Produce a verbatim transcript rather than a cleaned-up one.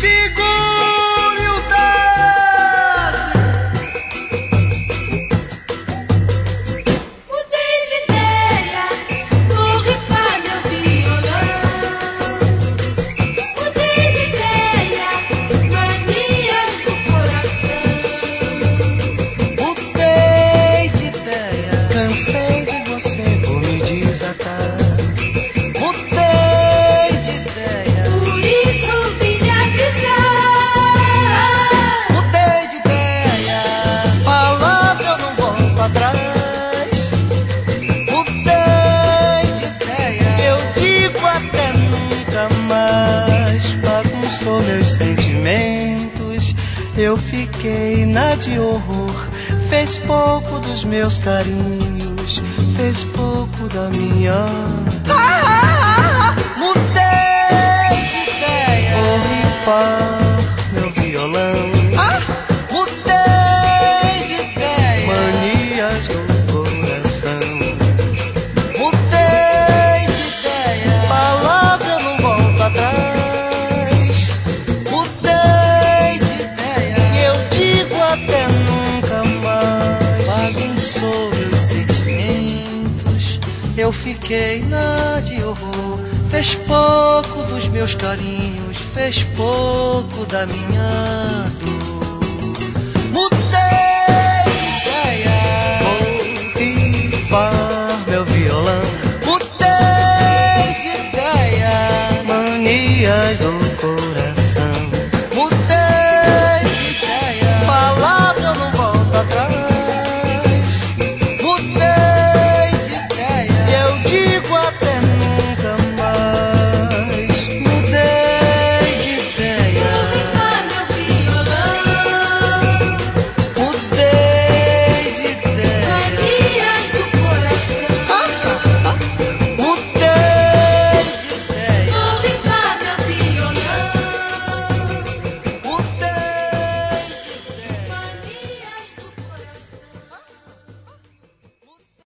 Segure o tasse. Mudei de ideia, vou rifar meu violão. Mudei de ideia, manias do coração. Mudei de ideia, cansei de você, vou me desatar. Mudei de ideia, Por isso vim lhe avisar. mudei de ideia, palavra eu não volto atrás. Mudei de ideia, eu digo até nunca mais. Bagunçou meus sentimentos, eu fiquei na de horror. Fez pouco dos meus carinhos, fez pouco da minha dor. Mudei de ideia, vou rifar meu violão. Mudei de ideia, manias do coração. Mudei de ideia, palavra eu não volto atrás. Mudei de ideia, e eu digo até nunca mais. Bagunçou meus sentimentos, eu fiquei na de horror. Fez pouco dos meus carinhos, fez pouco da minha dor. Mudei de ideia, vou rifar meu violão. Mudei de ideia, manias do